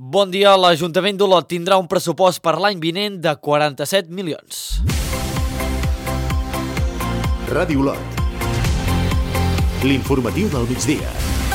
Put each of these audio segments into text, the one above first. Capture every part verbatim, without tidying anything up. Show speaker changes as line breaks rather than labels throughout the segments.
Bon dia. L'Ajuntament d'Olot tindrà un pressupost per l'any vinent de quaranta-set milions.
Ràdio Olot. L'informatiu del migdia.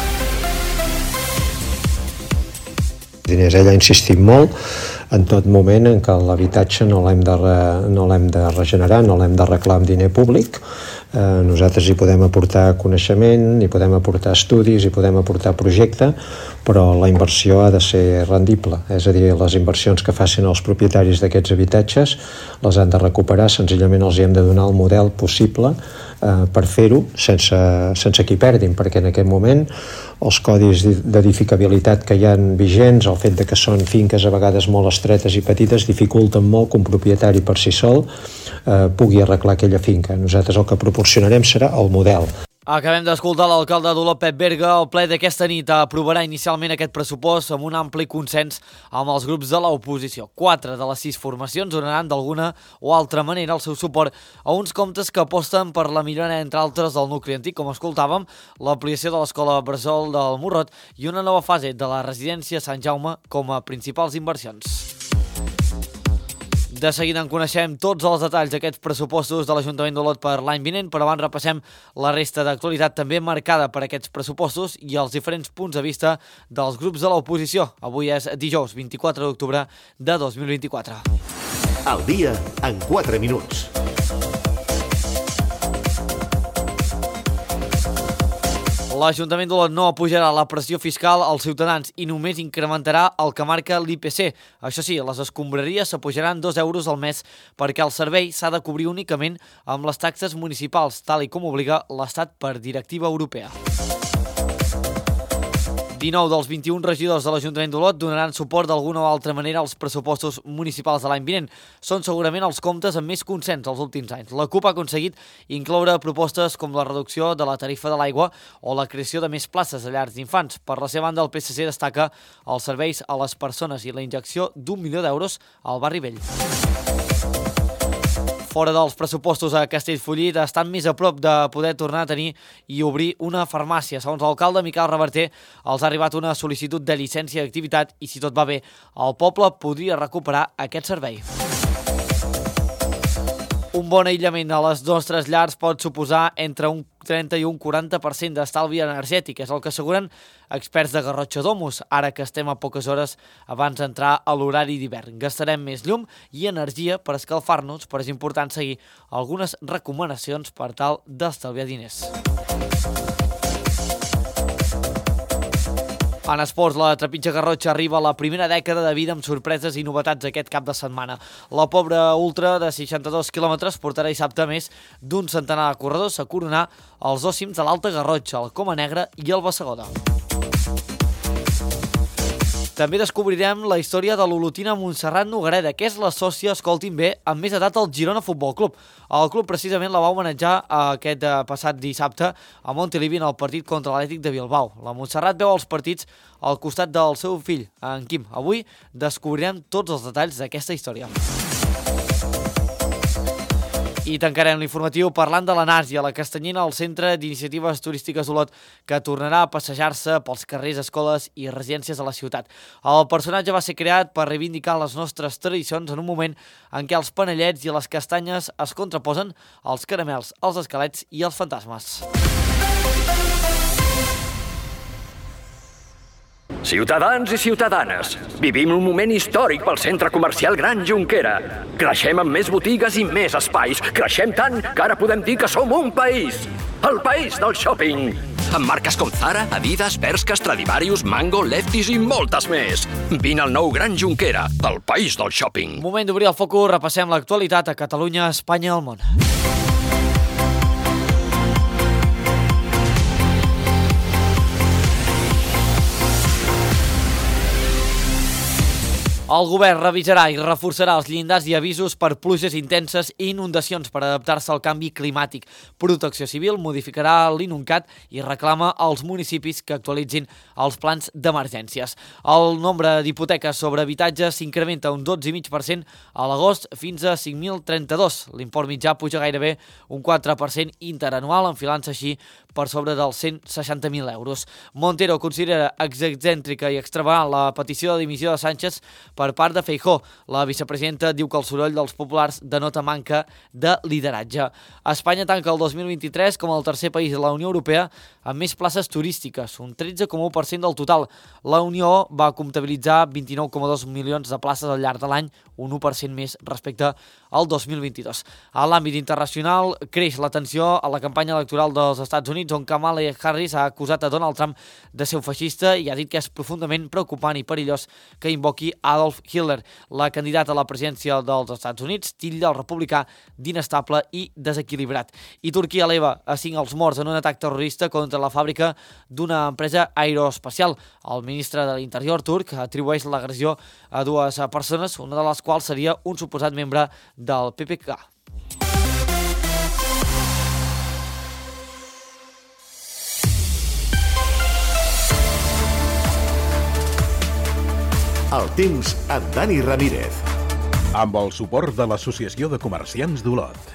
Diners, ella ha insistit molt en tot moment en que l'habitatge no l'hem de, re, no l'hem de regenerar, no l'hem d'arreglar amb diner públic. Eh, nosaltres hi podem aportar coneixement, hi podem aportar estudis, hi podem aportar projecte, però la inversió ha de ser rendible. És a dir, les inversions que facin els propietaris d'aquests habitatges les han de recuperar, senzillament els hi hem de donar el model possible eh, per fer-ho sense, sense que hi perdin, perquè en aquest moment els codis d'edificabilitat que hi ha vigents, el fet de que són finques a vegades molt estretes i petites, dificulten molt que un propietari per si sol eh, pugui arreglar aquella finca. Nosaltres el que proporcionarem serà el model.
Acabem d'escoltar l'alcalde d'Olot, Pep Berga. El ple d'aquesta nit aprovarà inicialment aquest pressupost amb un ampli consens amb els grups de l'oposició. Quatre de les sis formacions donaran d'alguna o altra manera el seu suport a uns comptes que aposten per la millora, entre altres, del nucli antic, com escoltàvem, l'ampliació de l'escola Bressol del Morrot i una nova fase de la residència Sant Jaume com a principals inversions. De seguida en coneixem tots els detalls d'aquests pressupostos de l'Ajuntament d'Olot per l'any vinent, però abans repassem la resta d'actualitat també marcada per aquests pressupostos i els diferents punts de vista dels grups de l'oposició. Avui és dijous vint-i-quatre d'octubre de dos mil vint-i-quatre.
Al dia en quatre minuts.
L'Ajuntament d'Olot no apujarà la pressió fiscal als ciutadans i només incrementarà el que marca l'I P C. Això sí, les escombraries s'apujaran dos euros al mes perquè el servei s'ha de cobrir únicament amb les taxes municipals, tal i com obliga l'Estat per directiva europea. dinou dels vint-i-un regidors de l'Ajuntament d'Olot donaran suport d'alguna o altra manera als pressupostos municipals de l'any vinent. Són segurament els comptes amb més consens els últims anys. La CUP ha aconseguit incloure propostes com la reducció de la tarifa de l'aigua o la creació de més places a llars d'infants. Per la seva banda, el P S C destaca els serveis a les persones i la injecció d'un milió d'euros al barri vell. Fora dels pressupostos a Castellfollit, estan més a prop de poder tornar a tenir i obrir una farmàcia. Segons l'alcalde Miquel Reverter, els ha arribat una sol·licitud de llicència d'activitat i, si tot va bé, el poble podria recuperar aquest servei. Un bon aïllament a les nostres llars pot suposar entre un trenta i un quaranta per cent d'estalvi energètic. És el que asseguren experts de Garrotxa Domus, ara que estem a poques hores abans d'entrar a l'horari d'hivern. Gastarem més llum i energia per escalfar-nos, però és important seguir algunes recomanacions per tal d'estalviar diners. En esports, la Trepitja Garrotxa arriba a la primera dècada de vida amb sorpreses i novetats aquest cap de setmana. La pobra ultra de seixanta-dos quilòmetres portarà dissabte més d'un centenar de corredors a coronar els dos cims de l'Alta Garrotxa, el Coma Negra i el Bassegoda. També descobrirem la història de l'olotina Montserrat Nogareda, que és la sòcia, escoltin bé, amb més edat al Girona Futbol Club. El club precisament la va homenatjar aquest passat dissabte a Montilivi en el partit contra l'Atlètic de Bilbao. La Montserrat veu els partits al costat del seu fill, en Quim. Avui descobrirem tots els detalls d'aquesta història. I tancarem l'informatiu parlant de la Nàsia, la castanyina al Centre d'Iniciatives Turístiques d'Olot, que tornarà a passejar-se pels carrers, escoles i residències de la ciutat. El personatge va ser creat per reivindicar les nostres tradicions en un moment en què els panellets i les castanyes es contraposen als caramels, als esquelets i als fantasmes.
Ciutadans i ciutadanes, vivim un moment històric pel centre comercial Gran Jonquera. Creixem amb més botigues i més espais. Creixem tant que ara podem dir que som un país. El país del shopping. Amb marques com Zara, Adidas, Bershka, Stradivarius, Mango, Lefties i moltes més. Vine al nou Gran Jonquera, el país del shopping.
Moment d'obrir el focus, repassem l'actualitat a Catalunya, Espanya i el món. El govern revisarà i reforçarà els llindars i avisos per pluges intenses i inundacions per adaptar-se al canvi climàtic. Protecció Civil modificarà l'INUNCAT i reclama als municipis que actualitzin els plans d'emergències. El nombre d'hipoteques sobre habitatges s'incrementa un dotze coma cinc per cent a l'agost fins a cinc mil trenta-dos. L'import mitjà puja gairebé un quatre per cent interanual, enfilant-se així per sobre dels cent seixanta mil euros. Montero considera excèntrica i extravagant la petició de dimissió de Sánchez per part de Feijóo. La vicepresidenta diu que el soroll dels populars denota manca de lideratge. Espanya tanca el dos mil vint-i-tres com el tercer país de la Unió Europea amb més places turístiques, un tretze coma u per cent del total. La Unió va comptabilitzar vint-i-nou coma dos milions de places al llarg de l'any, un u per cent més respecte al dos mil vint-i-dos. A l'àmbit internacional creix la tensió a la campanya electoral dels Estats Units, on Kamala Harris ha acusat a Donald Trump de ser un feixista i ha dit que és profundament preocupant i perillós que invoqui Adolf Hitler. La candidata a la presidència dels Estats Units titlla el republicà d'inestable i desequilibrat. I Turquia eleva a cinc els morts en un atac terrorista contra la fàbrica d'una empresa aeroespacial. El ministre de l'Interior turc atribueix l'agressió a dues persones, una de les quals seria un suposat membre del P P K.
El temps amb Dani Ramírez.
Amb el suport de l'Associació de Comerciants d'Olot.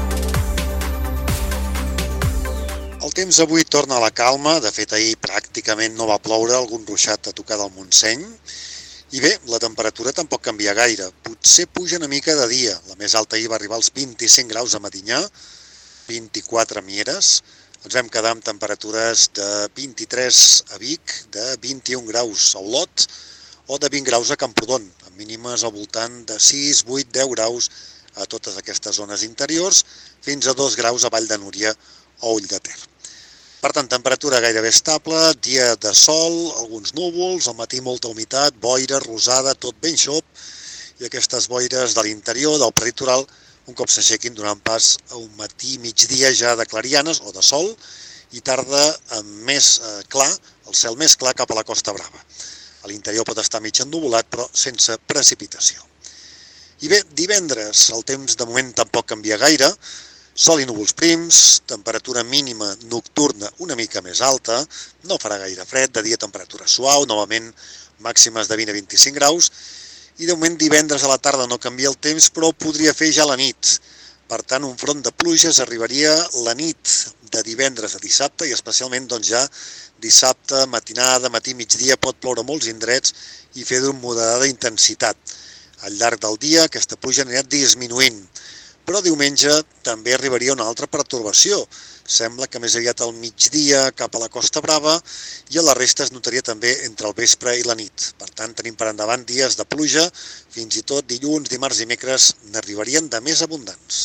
El temps avui torna a la calma, de fet ahir pràcticament no va ploure, algun ruixat a tocar del Montseny. I bé, la temperatura tampoc canvia gaire, potser puja una mica de dia. La més alta ahir va arribar als vint-i-cinc graus a Medinyà, vint-i-quatre a Mieres. Ens vam quedar amb temperatures de vint-i-tres a Vic, de vint-i-un graus a Olot o de vint graus a Camprodon, amb mínimes al voltant de sis, vuit, deu graus a totes aquestes zones interiors, fins a dos graus a Vall de Núria o Ull de Ter. Per tant, temperatura gairebé estable, dia de sol, alguns núvols, al matí molta humitat, boira, rosada, tot ben xop, i aquestes boires de l'interior, del prelitoral, un cop s'aixequin donant pas a un matí migdia ja de clarianes o de sol, i tarda amb més eh, clar, el cel més clar cap a la Costa Brava. A l'interior pot estar mig ennuvolat, però sense precipitació. I bé, divendres, el temps de moment tampoc canvia gaire, sol i núvols prims, temperatura mínima nocturna una mica més alta, no farà gaire fred, de dia temperatura suau, novament màximes de vint a vint-i-cinc graus, i de moment divendres a la tarda no canvia el temps, però ho podria fer ja a la nit. Per tant, un front de pluges arribaria la nit de divendres a dissabte, i especialment doncs ja dissabte, matinada, matí, migdia, pot ploure molts indrets i fer d'una moderada intensitat. Al llarg del dia aquesta pluja anirà disminuint, però diumenge també arribaria una altra pertorbació. Sembla que més aviat al migdia cap a la Costa Brava i a la resta es notaria també entre el vespre i la nit. Per tant, tenim per endavant dies de pluja, fins i tot dilluns, dimarts i dimecres n'arribarien de més abundants.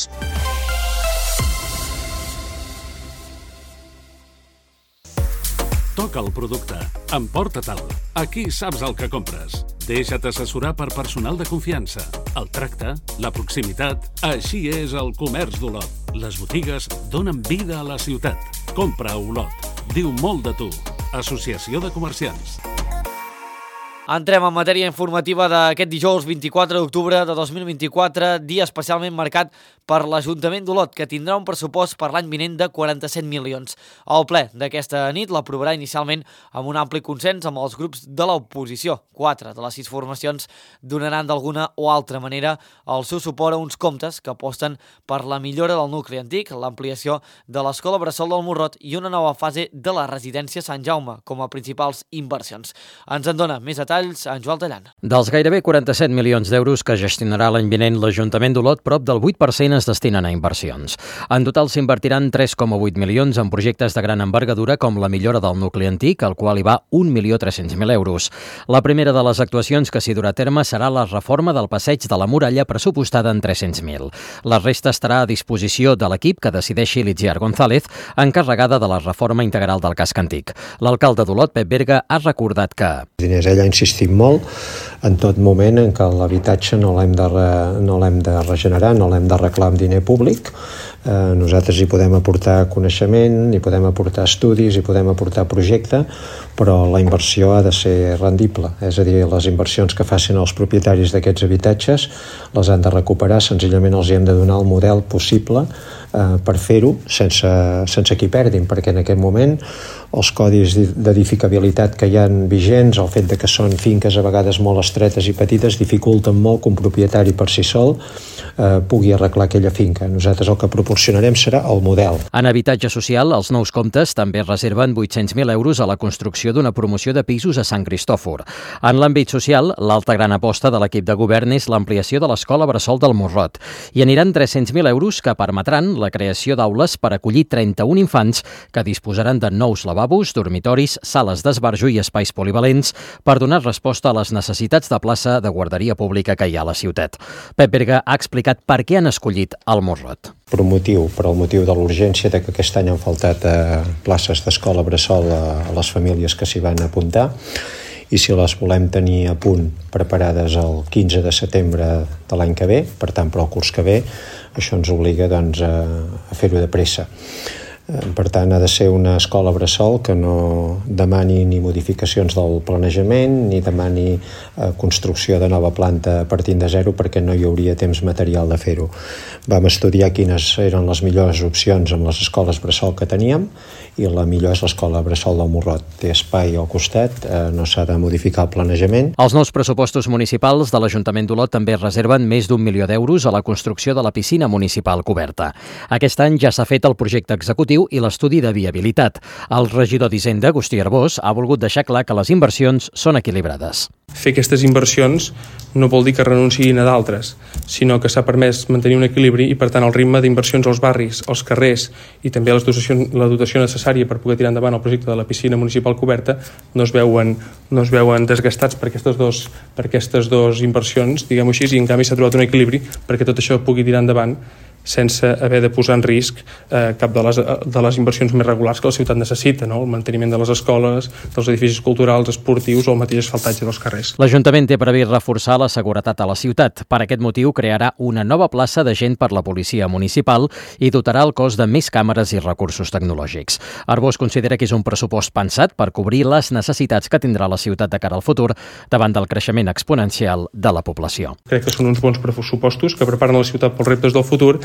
Toca el producte. Emporta-te'l. Aquí saps el que compres. Deixa't assessorar per personal de confiança. El tracte, la proximitat, així és el comerç d'Olot. Les botigues donen vida a la ciutat. Compra a Olot. Diu molt de tu. Associació de Comerciants.
Entrem en matèria informativa d'aquest dijous vint-i-quatre d'octubre de dos mil vint-i-quatre, dia especialment marcat per l'Ajuntament d'Olot, que tindrà un pressupost per l'any vinent de quaranta-set milions. El ple d'aquesta nit l'aprovarà inicialment amb un ampli consens amb els grups de l'oposició. Quatre de les sis formacions donaran d'alguna o altra manera el seu suport a uns comptes que aposten per la millora del nucli antic, l'ampliació de l'Escola Bressol del Morrot i una nova fase de la residència Sant Jaume com a principals inversions. Ens en dona més detalls en Joan Tallant.
Dels gairebé quaranta-set milions d'euros que gestionarà l'any vinent l'Ajuntament d'Olot, prop del vuit per cent es destinen a inversions. En total s'invertiran tres coma vuit milions en projectes de gran envergadura com la millora del nucli antic, al qual hi va un milió tres-cents mil euros. La primera de les actuacions que s'hi durà a terme serà la reforma del passeig de la Muralla, pressupostada en tres-cents mil. La resta estarà a disposició de l'equip que decideixi l'Itziar González, encarregada de la reforma integral del casc antic. L'alcalde d'Olot, Pep Berga, ha recordat que...
Diners, ell ha insistit molt en tot moment en que l'habitatge no l'hem de, re, no l'hem de regenerar, no l'hem d'arreglar amb diner públic, Eh, nosaltres hi podem aportar coneixement, hi podem aportar estudis, hi podem aportar projecte, però la inversió ha de ser rendible, és a dir, les inversions que facin els propietaris d'aquests habitatges les han de recuperar, senzillament els hi hem de donar el model possible eh, per fer-ho sense, sense que hi perdin, perquè en aquest moment els codis d'edificabilitat que hi ha vigents, el fet de que són finques a vegades molt estretes i petites, dificulten molt que un propietari per si sol eh, pugui arreglar aquella finca. Nosaltres el que proporcionarem serà el model.
En habitatge social, els nous comptes també reserven vuit-cents mil euros a la construcció d'una promoció de pisos a Sant Cristòfor. En l'àmbit social, l'altra gran aposta de l'equip de govern és l'ampliació de l'escola bressol del Morrot. Hi aniran tres-cents mil euros que permetran la creació d'aules per acollir trenta-un infants que disposaran de nous lavabos, dormitoris, sales d'esbarjo i espais polivalents per donar resposta a les necessitats de plaça de guarderia pública que hi ha a la ciutat. Pep Berga ha explicat per què han escollit el Morrot.
Per un motiu, per el motiu de l'urgència de que aquest any han faltat eh, places d'escola bressol a, a les famílies que s'hi van apuntar, i si les volem tenir a punt preparades el quinze de setembre de l'any que ve, per tant per al curs que ve, això ens obliga doncs, a, a fer-ho de pressa. Per tant, ha de ser una escola bressol que no demani ni modificacions del planejament ni demani eh, construcció de nova planta partint de zero, perquè no hi hauria temps material de fer-ho. Vam estudiar quines eren les millors opcions amb les escoles bressol que teníem, i la millor és l'escola bressol del Morrot. Té espai al costat, eh, no s'ha de modificar el planejament.
Els nous pressupostos municipals de l'Ajuntament d'Olot també reserven més d'un milió d'euros a la construcció de la piscina municipal coberta. Aquest any ja s'ha fet el projecte executiu i l'estudi de viabilitat. El regidor d'Hisenda, Agustí Arbós, ha volgut deixar clar que les inversions són equilibrades.
Fer aquestes inversions no vol dir que renunciïn a d'altres, sinó que s'ha permès mantenir un equilibri i, per tant, el ritme d'inversions als barris, als carrers i també la dotació, la dotació necessària per poder tirar endavant el projecte de la piscina municipal coberta no es veuen, no es veuen desgastats per aquestes dos, per aquestes dues inversions, diguem-ho així, i en canvi s'ha trobat un equilibri perquè tot això pugui tirar endavant sense haver de posar en risc eh, cap de les, de les inversions més regulars que la ciutat necessita, no? El manteniment de les escoles, dels edificis culturals, esportius o el mateix asfaltatge dels carrers.
L'Ajuntament té previst reforçar la seguretat a la ciutat. Per aquest motiu crearà una nova plaça d'agent per la policia municipal i dotarà el cos de més càmeres i recursos tecnològics. Arbós considera que és un pressupost pensat per cobrir les necessitats que tindrà la ciutat de cara al futur davant del creixement exponencial de la població.
Crec que són uns bons pressupostos que preparen la ciutat pels reptes del futur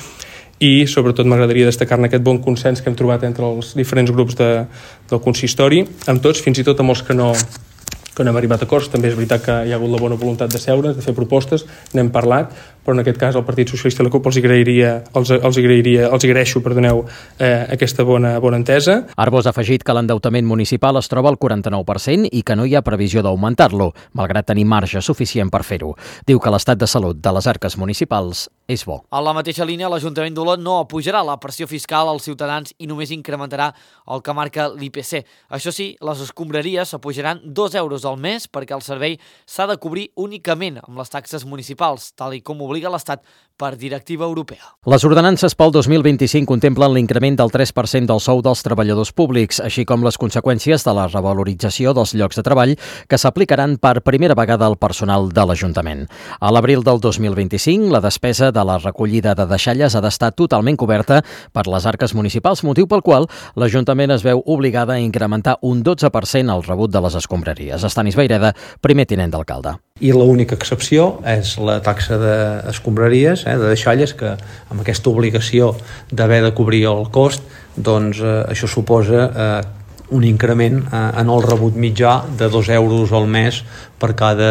i sobretot m'agradaria destacar-ne aquest bon consens que hem trobat entre els diferents grups de, del consistori, amb tots, fins i tot amb els que no, que no hem arribat a acords. També és veritat que hi ha hagut la bona voluntat de seure, de fer propostes, n'hem parlat, però en aquest cas el Partit Socialista i la CUP els agrairia, els, els agrairia, els agraeixo, perdoneu, eh, aquesta bona, bona entesa.
Arbós ha afegit que l'endeutament municipal es troba al quaranta-nou per cent i que no hi ha previsió d'augmentar-lo, malgrat tenir marge suficient per fer-ho. Diu que l'estat de salut de les arques municipals és bo.
En la mateixa línia, l'Ajuntament d'Olot no apujarà la pressió fiscal als ciutadans i només incrementarà el que marca l'I P C. Això sí, les escombraries s'apujaran dos euros al mes perquè el servei s'ha de cobrir únicament amb les taxes municipals, tal i com obliga l'Estat per directiva europea.
Les ordenances pel dos mil vint-i-cinc contemplen l'increment del tres per cent del sou dels treballadors públics, així com les conseqüències de la revalorització dels llocs de treball que s'aplicaran per primera vegada al personal de l'Ajuntament. A l'abril del dos mil vint-i-cinc, la despesa de la recollida de deixalles ha d'estar totalment coberta per les arques municipals, motiu pel qual l'Ajuntament es veu obligada a incrementar un dotze per cent el rebut de les escombraries. Estanis Vaireda, primer tinent d'alcalde.
I l'única excepció és la taxa d'escombraries, eh, de deixalles, que amb aquesta obligació d'haver de cobrir el cost, doncs eh, això suposa eh, un increment eh, en el rebut mitjà de dos euros al mes per cada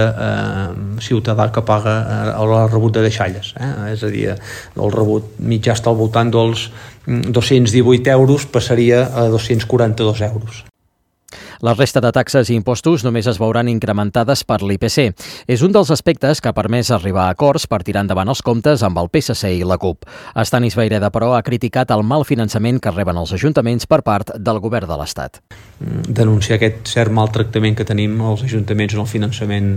eh, ciutadà que paga eh, el rebut de deixalles. Eh? És a dir, el rebut mitjà està al voltant dels dos-cents divuit euros, passaria a dos-cents quaranta-dos euros.
La resta de taxes i impostos només es veuran incrementades per l'I P C. És un dels aspectes que ha permès arribar a acords per tirar endavant els comptes amb el P S C i la CUP. Estanis Vaireda, però, ha criticat el mal finançament que reben els ajuntaments per part del govern de l'Estat.
Denunciar aquest cert maltractament que tenim els ajuntaments en el finançament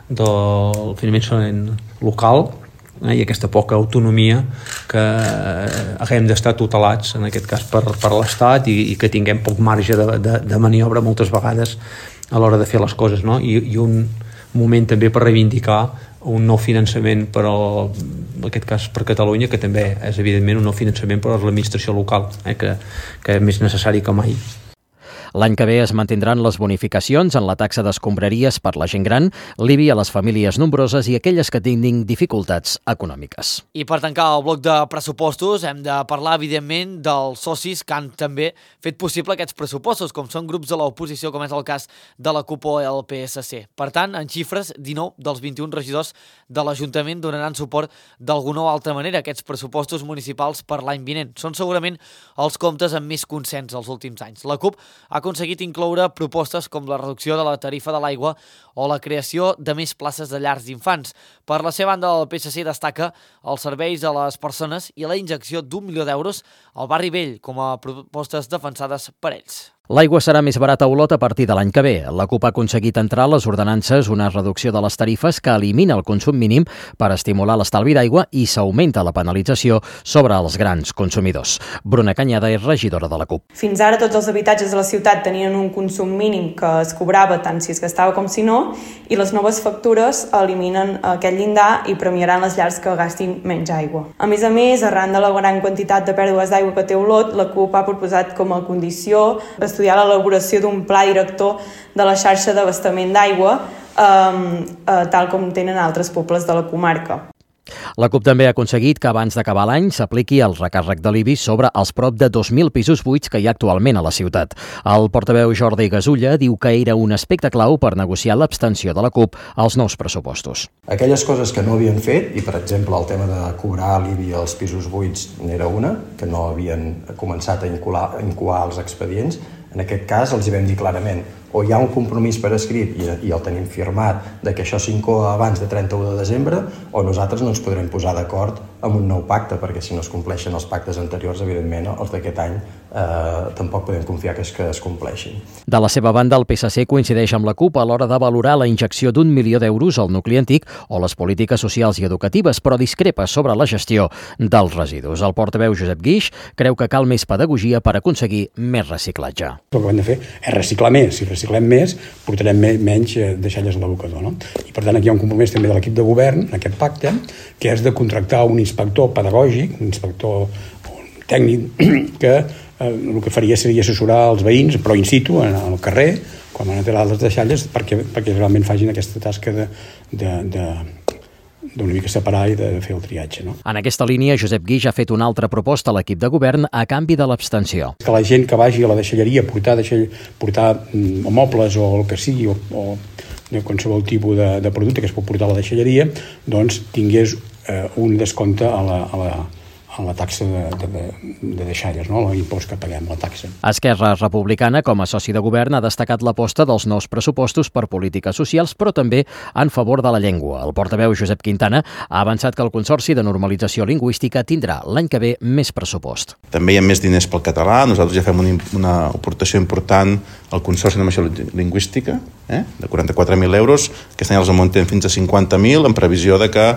del finançament local, eh, i aquesta poca autonomia que haguem d'estar tutelats en aquest cas per, per l'Estat i, i que tinguem poc marge de, de, de maniobra moltes vegades a l'hora de fer les coses, no? I, i un moment també per reivindicar un nou finançament per al, en aquest cas per Catalunya, que també és evidentment un nou finançament per a l'administració local, eh, que, que és més necessari que mai.
L'any que ve es mantindran les bonificacions en la taxa d'escombraries per la gent gran, l'I B I a les famílies nombroses i aquelles que tinguin dificultats econòmiques.
I per tancar el bloc de pressupostos hem de parlar, evidentment, dels socis que han també fet possible aquests pressupostos, com són grups de l'oposició, com és el cas de la CUP o el P S C. Per tant, en xifres, dinou dels vint-i-un regidors de l'Ajuntament donaran suport d'alguna o altra manera a aquests pressupostos municipals per l'any vinent. Són segurament els comptes amb més consens els últims anys. La CUP ha aconseguit incloure propostes com la reducció de la tarifa de l'aigua o la creació de més places de llars d'infants. Per la seva banda, el P S C destaca els serveis a les persones i la injecció d'un milió d'euros al barri vell com a propostes defensades per ells.
L'aigua serà més barata a Olot a partir de l'any que ve. La CUP ha aconseguit entrar a les ordenances una reducció de les tarifes que elimina el consum mínim per estimular l'estalvi d'aigua i s'augmenta la penalització sobre els grans consumidors. Bruna Canyada és regidora de la CUP.
Fins ara tots els habitatges de la ciutat tenien un consum mínim que es cobrava tant si es gastava com si no, i les noves factures eliminen aquest llindar i premiaran les llars que gastin menys aigua. A més a més, arran de la gran quantitat de pèrdues d'aigua que té Olot, la CUP ha proposat com a condició estudiar l'elaboració d'un pla director de la xarxa d'abastament d'aigua, eh, eh, tal com tenen altres pobles de la comarca.
La CUP també ha aconseguit que abans d'acabar l'any s'apliqui el recàrrec de l'I B I sobre els prop de dos mil pisos buits que hi ha actualment a la ciutat. El portaveu Jordi Gasulla diu que era un aspecte clau per negociar l'abstenció de la CUP als nous pressupostos.
Aquelles coses que no havien fet, i per exemple el tema de cobrar l'I B I als pisos buits n'era una, que no havien començat a incoar, a incoar els expedients, en aquest cas els hi vam dir clarament, o hi ha un compromís per escrit i, i el tenim firmat de que això s'incoa abans de trenta-u de desembre, o nosaltres no ens podrem posar d'acord amb un nou pacte, perquè si no es compleixen els pactes anteriors, evidentment els d'aquest any eh, tampoc podem confiar que es, que es compleixin.
De la seva banda, el P S C coincideix amb la CUP a l'hora de valorar la injecció d'un milió d'euros al nucli antic o les polítiques socials i educatives, però discrepa sobre la gestió dels residus. El portaveu Josep Guix creu que cal més pedagogia per aconseguir més reciclatge.
El que hem de fer és reciclar més. Si reciclem més, portarem menys deixalles a l'abocador, no? I per tant aquí hi ha un compromís també de l'equip de govern, en aquest pacte, que és de contractar un inspector pedagògic, un inspector tècnic, que eh, el que faria seria assessorar els veïns, però in situ, en el carrer, quan van a tirar les deixalles, perquè, perquè realment facin aquesta tasca de, de, de d'una mica separar i de fer el triatge. No?
En aquesta línia, Josep Guix ha fet una altra proposta a l'equip de govern a canvi de l'abstenció.
Que la gent que vagi a la deixalleria a portar, deixall, portar mm, mobles o el que sigui, o, o de qualsevol tipus de, de producte que es pot portar a la deixalleria, doncs tingués eh, un descompte a la, a la, a la taxa de, de, de deixalles, no? L'impost que paguem, la taxa.
Esquerra Republicana, com a soci de govern, ha destacat l'aposta dels nous pressupostos per polítiques socials, però també en favor de la llengua. El portaveu Josep Quintana ha avançat que el Consorci de Normalització Lingüística tindrà l'any que ve més pressupost.
També hi ha més diners pel català. Nosaltres ja fem una, una aportació important al Consorci de Normalització Lingüística, eh? de quaranta-quatre mil euros. Aquest any els augmentem fins a cinquanta mil, en previsió de que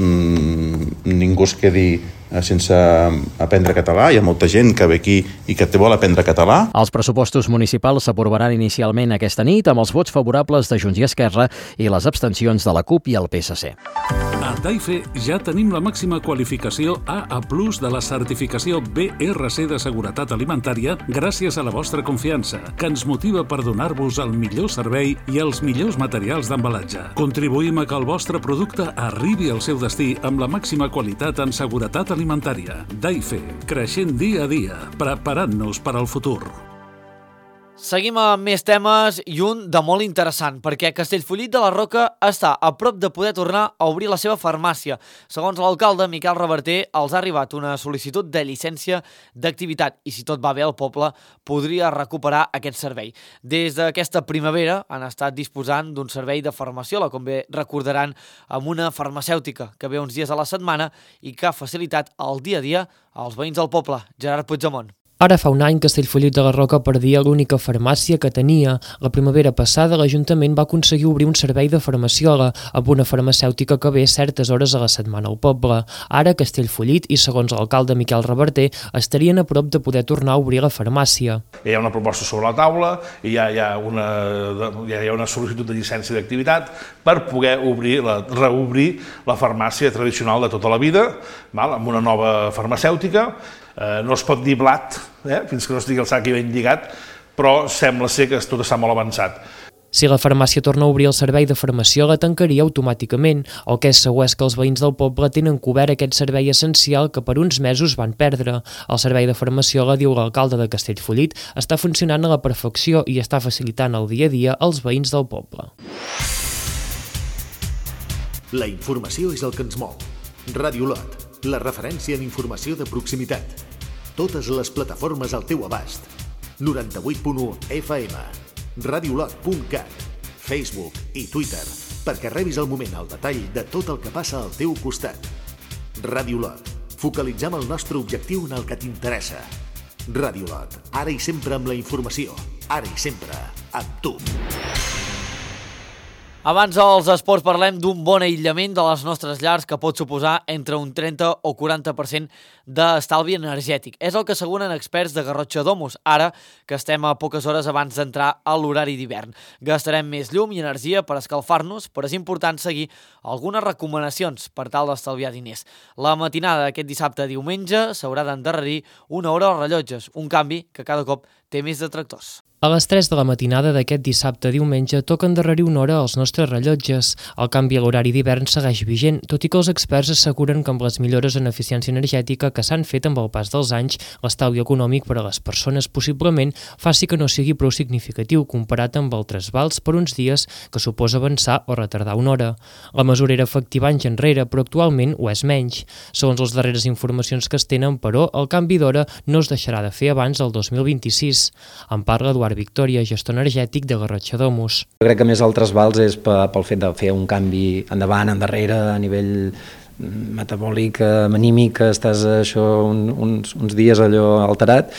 mm, ningú es quedi sense aprendre català. Hi ha molta gent que ve aquí i que té vol aprendre català.
Els pressupostos municipals s'aprovaran inicialment aquesta nit amb els vots favorables de Junts i Esquerra i les abstencions de la CUP i el P S C.
A Daife ja tenim la màxima qualificació A A plus de la certificació B R C de seguretat alimentària gràcies a la vostra confiança, que ens motiva per donar-vos el millor servei i els millors materials d'embalatge. Contribuïm a que el vostre producte arribi al seu destí amb la màxima qualitat en seguretat alimentària. Alimentària. Daife, creixent dia a dia, preparant-nos per al futur.
Seguim amb més temes i un de molt interessant, perquè Castellfollit de la Roca està a prop de poder tornar a obrir la seva farmàcia. Segons l'alcalde, Miquel Reverter, els ha arribat una sol·licitud de llicència d'activitat i, si tot va bé, el poble podria recuperar aquest servei. Des d'aquesta primavera han estat disposant d'un servei de farmaciola, com bé recordaran, amb una farmacèutica que ve uns dies a la setmana i que ha facilitat el dia a dia als veïns del poble. Gerard Puigdemont.
Ara fa un any Castellfollit de la Roca perdia l'única farmàcia que tenia. La primavera passada l'Ajuntament va aconseguir obrir un servei de farmaciola amb una farmacèutica que ve certes hores a la setmana al poble. Ara Castellfollit i, segons l'alcalde Miquel Reverter, estarien a prop de poder tornar a obrir la farmàcia.
Hi ha una proposta sobre la taula i hi ha, hi ha, una, hi ha una sol·licitud de llicència d'activitat per poder obrir la, reobrir la farmàcia tradicional de tota la vida, val? Amb una nova farmacèutica. Eh, no es pot dir blat, eh, fins que no estigui el sac ben lligat, però sembla ser que tot està molt avançat.
Si la farmàcia torna a obrir el servei de farmaciola, tancaria automàticament. El que és segur és que els veïns del poble tenen cobert aquest servei essencial que per uns mesos van perdre. El servei de farmaciola, diu l'alcalde de Castellfollit, està funcionant a la perfecció i està facilitant el dia a dia als veïns del poble.
La informació és el que ens mou. Ràdio Lot, la referència en informació de proximitat. Totes les plataformes al teu abast. noranta-vuit punt u F M, radiolot punt cat, Facebook i Twitter, perquè rebis al moment el detall de tot el que passa al teu costat. Ràdio Lot, focalitzem el nostre objectiu en el que t'interessa. Ràdio Lot, ara i sempre amb la informació, ara i sempre amb tu.
Abans dels esports parlem d'un bon aïllament de les nostres llars que pot suposar entre un trenta o quaranta per cent d'estalvi energètic. És el que asseguren experts de Garrotxa Domus, ara que estem a poques hores abans d'entrar a l'horari d'hivern. Gastarem més llum i energia per escalfar-nos, però és important seguir algunes recomanacions per tal d'estalviar diners. La matinada d'aquest dissabte a diumenge s'haurà d'endarrerir una hora als rellotges, un canvi que cada cop té més detractors.
A les tres de la matinada d'aquest dissabte a diumenge toca endarrerir una hora als nostres rellotges. El canvi a l'horari d'hivern segueix vigent, tot i que els experts asseguren que amb les millores en eficiència energètica que s'han fet amb el pas dels anys, l'estalvi econòmic per a les persones possiblement faci que no sigui prou significatiu comparat amb el trasbals per uns dies que suposa avançar o retardar una hora. La mesura era efectiva anys enrere, però actualment ho és menys. Segons les darreres informacions que es tenen, però, el canvi d'hora no es deixarà de fer abans del dos mil vint-i-sis. En parla Eduard Victòria, gestor energètic de Garrotxa Domus.
Jo crec que més el trasbals és pel fet de fer un canvi endavant, endarrere, a nivell metabòlic, anímic, que estàs això, un, uns, uns dies allò alterat,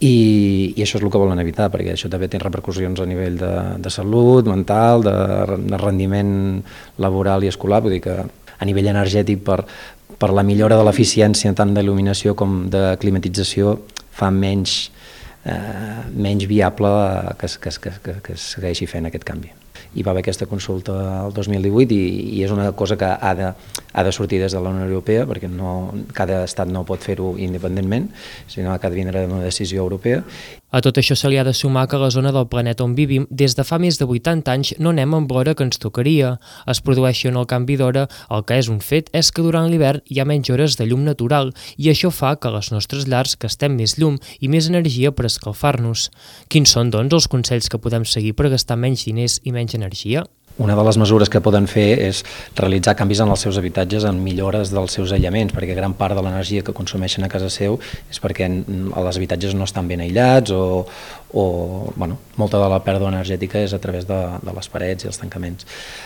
i, i això és el que volen evitar, perquè això també té repercussions a nivell de, de salut, mental, de, de rendiment laboral i escolar, vull dir que a nivell energètic per, per la millora de l'eficiència tant d'il·luminació com de climatització fa menys Eh, menys viable que es, que, es, que, que, que es segueixi fent aquest canvi. Hi va haver aquesta consulta el dos mil divuit i, i és una cosa que ha de, ha de sortir des de la Unió Europea, perquè no, cada estat no pot fer-ho independentment, sinó que ha de vindre una decisió europea.
A tot això se li ha de sumar que a la zona del planeta on vivim, des de fa més de vuitanta anys, no anem amb l'hora que ens tocaria. Es produeixi o no el canvi d'hora, el que és un fet és que durant l'hivern hi ha menys hores de llum natural i això fa que a les nostres llars gastem més llum i més energia per escalfar-nos. Quins són, doncs, els consells que podem seguir per gastar menys diners i menys energia?
Una de les mesures que poden fer és realitzar canvis en els seus habitatges en millores dels seus aïllaments, perquè gran part de l'energia que consumeixen a casa seu és perquè els habitatges no estan ben aïllats o, o bueno, molta de la pèrdua energètica és a través de, de les parets i els tancaments.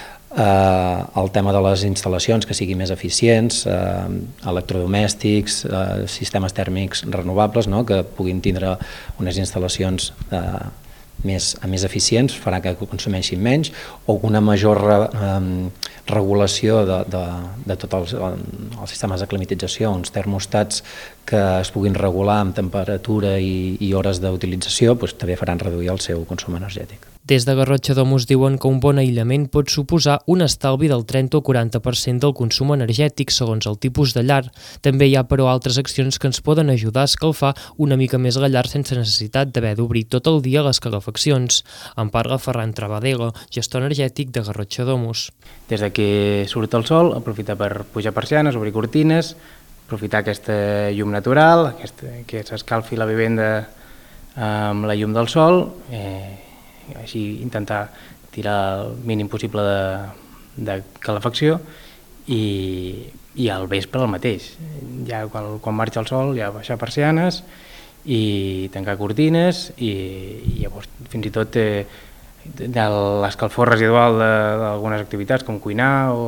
Eh, el tema de les instal·lacions que siguin més eficients, eh, electrodomèstics, eh, sistemes tèrmics renovables, no? Que puguin tindre unes instal·lacions eh, més, més eficients, farà que consumeixin menys, o una major eh, regulació de, de, de tots els, els sistemes de climatització, uns termostats que es puguin regular amb temperatura i, i hores d'utilització, doncs, també faran reduir el seu consum energètic.
Des de Garrotxa Domus diuen que un bon aïllament pot suposar un estalvi del trenta o quaranta per cent del consum energètic segons el tipus de llar. També hi ha, però, altres accions que ens poden ajudar a escalfar una mica més la llar sense necessitat d'haver d'obrir tot el dia les calefaccions. En parla Ferran Travadelo, gestor energètic de Garrotxa Domus.
Des de que surt el sol, aprofitar per pujar persianes, obrir cortines, aprofitar aquesta llum natural, aquesta, que s'escalfi la vivenda amb la llum del sol, eh, així intentar tirar el mínim possible de, de calefacció i, i al vespre el mateix. Ja quan, quan marxa el sol ja baixar persianes i tancar cortines i, i llavors fins i tot eh, de l'escalfor residual d'algunes activitats com cuinar o,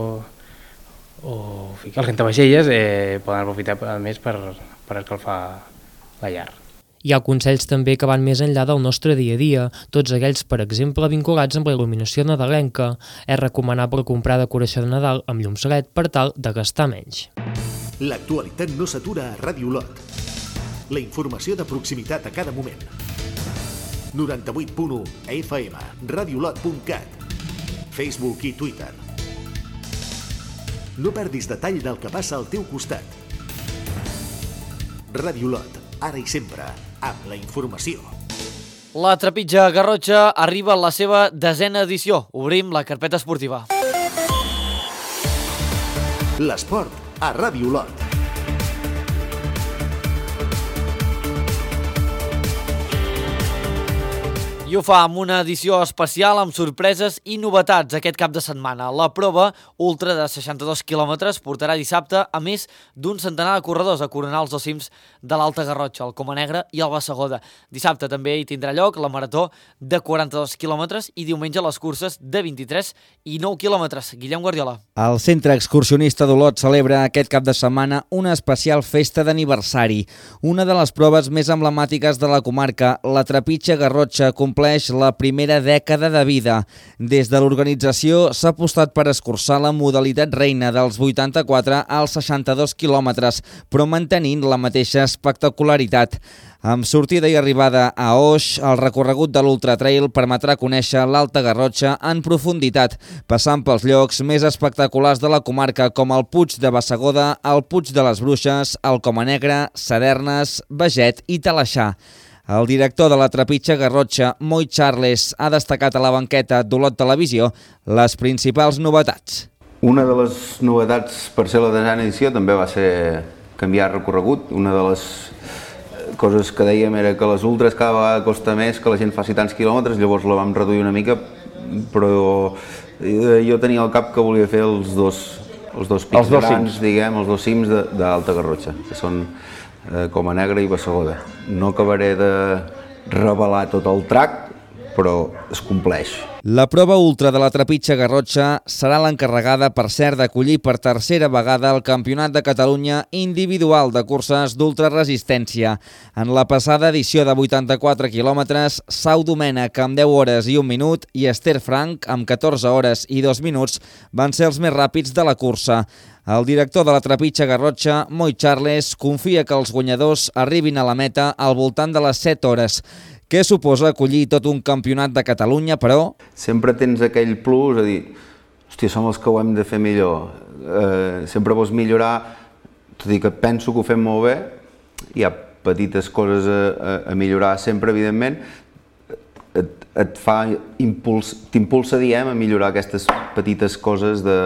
o ficar el rentavaixelles eh, poden aprofitar a més per, per escalfar la llar.
Hi ha consells també que van més enllà del nostre dia a dia, tots aquells, per exemple, vinculats amb la il·luminació nadalenca. És recomanable comprar decoració de Nadal amb llums L E D per tal de gastar menys.
L'actualitat no s'atura a Ràdio Olot. La informació de proximitat a cada moment. noranta-vuit punt u F M, radiolot punt cat, Facebook i Twitter. No perdis detall del que passa al teu costat. Ràdio Olot, ara i sempre, amb la informació.
La Trepitja Garrotxa arriba a la seva desena edició. Obrim la carpeta esportiva.
L'esport a Ràdio Olot.
I ho fa amb una edició especial amb sorpreses i novetats aquest cap de setmana. La prova ultra de seixanta-dos quilòmetres portarà dissabte a més d'un centenar de corredors a coronar els dos cims de l'Alta Garrotxa, el Coma Negra i el Bassegoda. Dissabte també hi tindrà lloc la marató de quaranta-dos quilòmetres i diumenge les curses de vint-i-tres i nou quilòmetres. Guillem Guardiola.
El Centre Excursionista d'Olot celebra aquest cap de setmana una especial festa d'aniversari. Una de les proves més emblemàtiques de la comarca, la Trepitja Garrotxa, compleix la primera dècada de vida. Des de l'organització s'ha apostat per escurçar la modalitat reina dels vuitanta-quatre als seixanta-dos quilòmetres, però mantenint la mateixa espectacularitat. Amb sortida i arribada a Oix, el recorregut de l'Ultratrail permetrà conèixer l'Alta Garrotxa en profunditat, passant pels llocs més espectaculars de la comarca com el Puig de Bassegoda, el Puig de les Bruixes, el Coma Negra, Sadernes, Beget i Talaixà. El director de la Trepitja Garrotxa, Moi Charles, ha destacat a la banqueta d'Olot Televisió les principals novetats.
Una de les novetats per ser la desena edició també va ser canviar recorregut. Una de les coses que dèiem era que les ultres cada vegada costa més que la gent faci tants quilòmetres, llavors la vam reduir una mica, però jo tenia al cap que volia fer els dos, els dos pics els dos grans, cims. diguem, els dos cims d'Alta Garrotxa, que són eh, Coma Negra i Bassegoda. No acabaré de revelar tot el track, però es compleix.
La prova ultra de la Trepitja Garrotxa serà l'encarregada, per cert, d'acollir per tercera vegada el Campionat de Catalunya individual de curses d'ultraresistència. En la passada edició de vuitanta-quatre quilòmetres, Sau Domènech amb deu hores i un minut i Esther Frank amb catorze hores i dos minuts van ser els més ràpids de la cursa. El director de la Trepitja Garrotxa, Moi Charles, confia que els guanyadors arribin a la meta al voltant de les set hores. Què suposa acollir tot un campionat de Catalunya, però?
Sempre tens aquell plus, a dir, hòstia, som els que ho hem de fer millor. Eh, sempre vols millorar, tot i que penso que ho fem molt bé, hi ha petites coses a, a, a millorar sempre, evidentment, et, et fa impuls, t'impulsa, diem, a millorar aquestes petites coses de,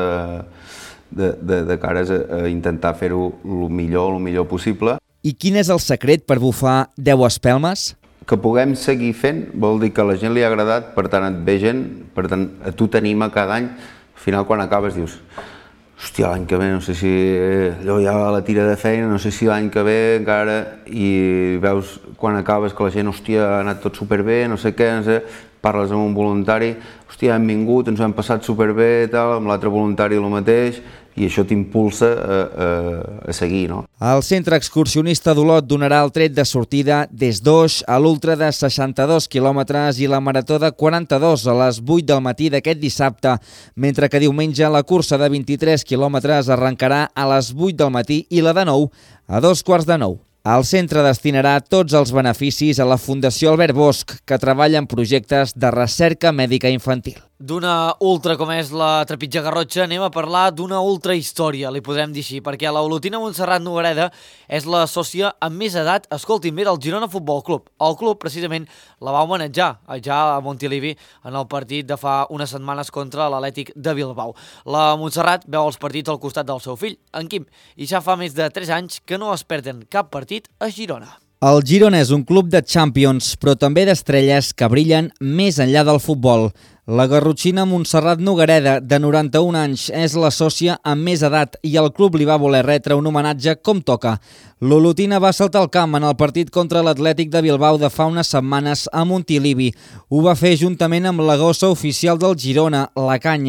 de, de, de cares a, a intentar fer-ho el millor, el millor possible.
I quin és el secret per bufar deu espelmes?
Que puguem seguir fent vol dir que a la gent li ha agradat, per tant et ve gent, per tant a tu t'anima cada any. Al final quan acabes dius, hòstia, l'any que ve no sé si allò ja la tira de feina, no sé si l'any que ve encara, i veus quan acabes que la gent, hòstia, ha anat tot superbé, no sé què, no sé, parles amb un voluntari, hòstia, hem vingut, ens ho hem passat superbé, tal, amb l'altre voluntari el mateix, i això t'impulsa a, a, a seguir, no?
El Centre Excursionista d'Olot donarà el tret de sortida des d'Oix a l'ultra de seixanta-dos quilòmetres i la marató de quaranta-dos a les vuit del matí d'aquest dissabte, mentre que diumenge la cursa de vint-i-tres quilòmetres arrencarà a les vuit del matí i la de nou a dos quarts de nou. El centre destinarà tots els beneficis a la Fundació Albert Bosch, que treballa en projectes de recerca mèdica infantil.
D'una ultra com és la Trepitja Garrotxa anem a parlar d'una ultra història, li podrem dir així, perquè la Olotina Montserrat Noguereda és la sòcia amb més edat, escolti'm bé, del Girona Futbol Club. El club, precisament, la va homenatjar ja a Montilivi en el partit de fa unes setmanes contra l'Atlètic de Bilbao. La Montserrat veu els partits al costat del seu fill, en Quim, i ja fa més de tres anys que no es perden cap partit a Girona.
El Girona és un club de Champions, però també d'estrelles que brillen més enllà del futbol. La garrotxina Montserrat Noguereda, de noranta-un anys, és la sòcia amb més edat i el club li va voler retre un homenatge com toca. L'Olotina va saltar al camp en el partit contra l'Atlètic de Bilbao de fa unes setmanes a Montilivi. Ho va fer juntament amb la gossa oficial del Girona, la Canya.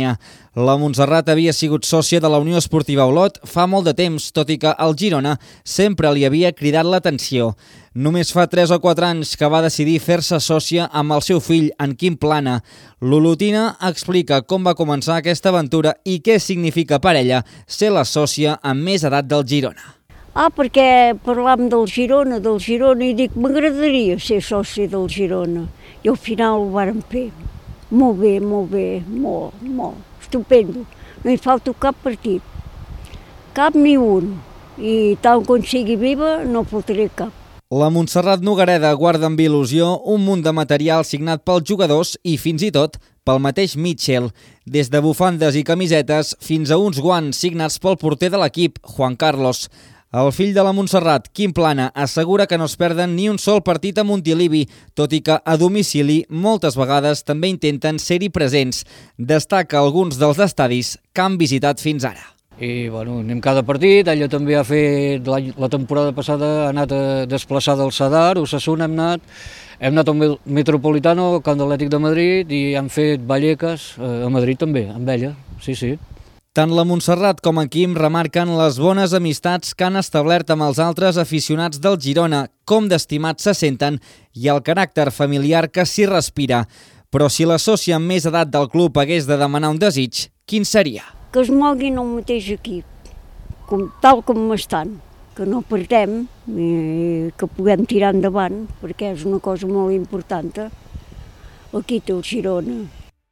La Montserrat havia sigut sòcia de la Unió Esportiva Olot fa molt de temps, tot i que el Girona sempre li havia cridat l'atenció. Només fa tres o quatre anys que va decidir fer-se sòcia amb el seu fill, en Quim Plana. L'olotina explica com va començar aquesta aventura i què significa per ella ser la sòcia amb més edat del Girona.
Ah, perquè parlàvem del Girona, del Girona, i dic, m'agradaria ser sòcia del Girona. I al final ho vàrem fer. Molt bé, molt bé, molt, molt. Estupendo. No hi falta cap partit. Cap ni un. I tal com sigui viva, no faltaré cap.
La Montserrat Nogareda guarda amb il·lusió un munt de material signat pels jugadors i fins i tot pel mateix Mitchell, des de bufandes i camisetes fins a uns guants signats pel porter de l'equip, Juan Carlos. El fill de la Montserrat, Quim Plana, assegura que no es perden ni un sol partit a Montilivi, tot i que a domicili moltes vegades també intenten ser-hi presents. Destaca alguns dels estadis que han visitat fins ara.
I bueno, anem cada partit, ella també ha fet, la, la temporada passada ha anat a desplaçar del Sadar, Osasuna hem anat, hem anat al Metropolitano, al Camp d'Atlètic de Madrid, i hem fet Vallecas a Madrid també, amb ella, sí, sí.
Tant la Montserrat com en Quim remarquen les bones amistats que han establert amb els altres aficionats del Girona, com d'estimats se senten i el caràcter familiar que s'hi respira. Però si la sòcia amb més edat del club hagués de demanar un desig, quin seria?
Que es moguin al mateix equip, com, tal com estan, que no perdem, i que puguem tirar endavant, perquè és una cosa molt important. Aquí té el Girona.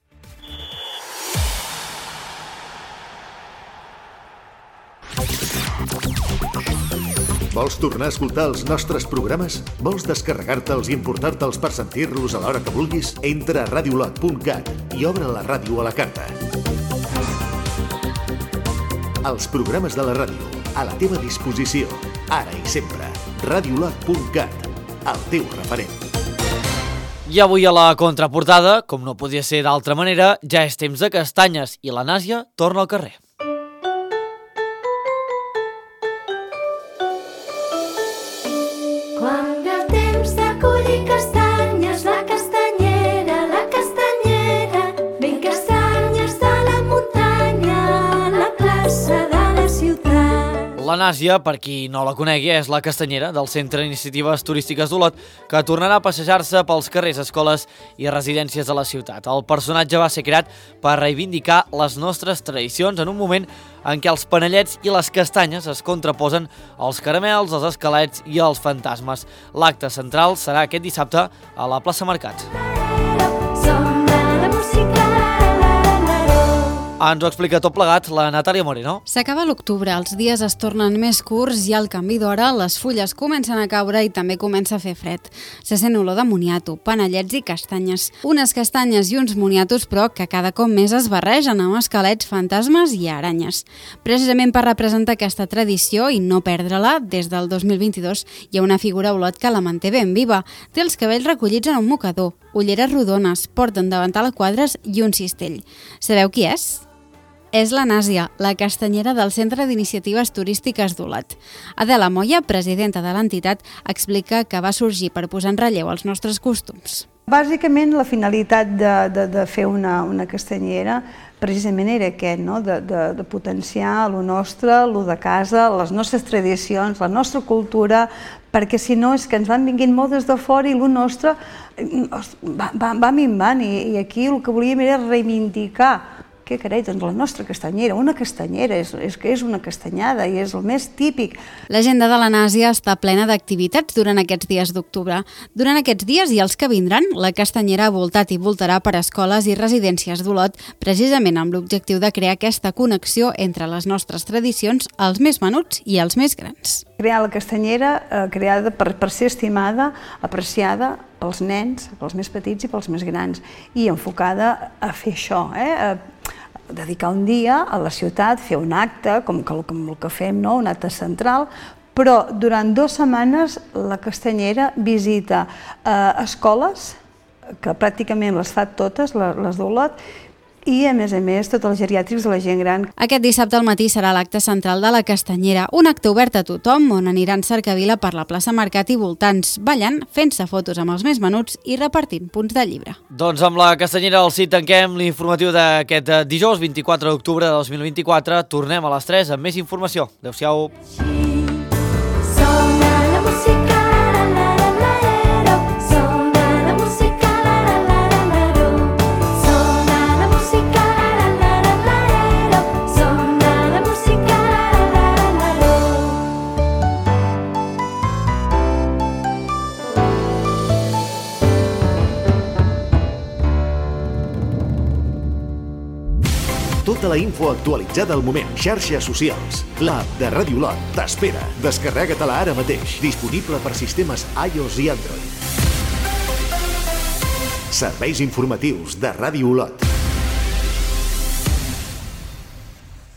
Vols tornar a escoltar els nostres programes? Vols descarregar-te'ls i importar-te'ls per sentir-los a l'hora que vulguis? Entra a radiolot punt cat i obre la ràdio a la carta. Els programes de la ràdio, a la teva disposició, ara i sempre. radiolot punt cat, el teu referent.
I avui a la contraportada, com no podia ser d'altra manera, ja és temps de castanyes i la Nàsia torna al carrer.
Quan ve el temps de collir castanyes, la castanyera, la castanyera, ben castanyes de la muntanya, a la plaça de la ciutat.
La Nàsia, per qui no la conegui, és la castanyera del Centre d'Iniciatives Turístiques d'Olot, que tornarà a passejar-se pels carrers, escoles i residències de la ciutat. El personatge va ser creat per reivindicar les nostres tradicions en un moment en què els panellets i les castanyes es contraposen als caramels, als esquelets i als fantasmes. L'acte central serà aquest dissabte a la plaça Mercat. Ens ho explica tot plegat la Natàlia Moreno.
S'acaba l'octubre, els dies es tornen més curts i al canvi d'hora les fulles comencen a caure i també comença a fer fred. Se sent olor de moniato, panellets i castanyes. Unes castanyes i uns moniatos, però, que cada cop més es barregen amb esquelets, fantasmes i aranyes. Precisament per representar aquesta tradició i no perdre-la, des del dos mil vint-i-dos hi ha una figura a Olot que la manté ben viva. Té els cabells recollits en un mocador, ulleres rodones, porta un davantal a quadres i un cistell. Sabeu qui és? És la Nàsia, la castanyera del Centre d'Iniciatives Turístiques d'Olot. Adela Moya, presidenta de l'entitat, explica que va sorgir per posar en relleu els nostres costums.
Bàsicament, la finalitat de, de, de fer una, una castanyera precisament era aquest, no? de, de, de potenciar lo nostre, lo de casa, les nostres tradicions, la nostra cultura, perquè si no és que ens van vinguint molt des de fora i lo nostre va, va, va minvant i, i aquí el que volíem era reivindicar. Què carai, doncs la nostra castanyera, una castanyera, és, és que és una castanyada i és el més típic.
L'agenda de la Nàsia està plena d'activitats durant aquests dies d'octubre. Durant aquests dies i els que vindran, la castanyera ha voltat i voltarà per escoles i residències d'Olot, precisament amb l'objectiu de crear aquesta connexió entre les nostres tradicions, els més menuts i els més grans.
Crear la castanyera, eh, creada per, per ser estimada, apreciada pels nens, pels més petits i pels més grans, i enfocada a fer això, eh? a, dedicar un dia a la ciutat, fer un acte, com, com el que fem, no? Un acte central, però durant dues setmanes la castanyera visita eh, escoles, que pràcticament les fa totes, les d'Olot, i, a més a més, tots els geriàtrics de la gent gran.
Aquest dissabte al matí serà l'acte central de la Castanyera, un acte obert a tothom on aniran cercavila per la plaça Mercat i voltants, ballant, fent-se fotos amb els més menuts i repartint punts de llibre.
Doncs amb la Castanyera al C I T tanquem l'informatiu d'aquest dijous vint-i-quatre d'octubre de dos mil vint-i-quatre. Tornem a les tres amb més informació. Adéu-siau.
Sona la música.
Tota la info actualitzada al moment. Xarxes socials. L'app de Ràdio Olot t'espera. Descarrega-te-la ara mateix. Disponible per sistemes iOS i Android. Serveis informatius de Ràdio Olot.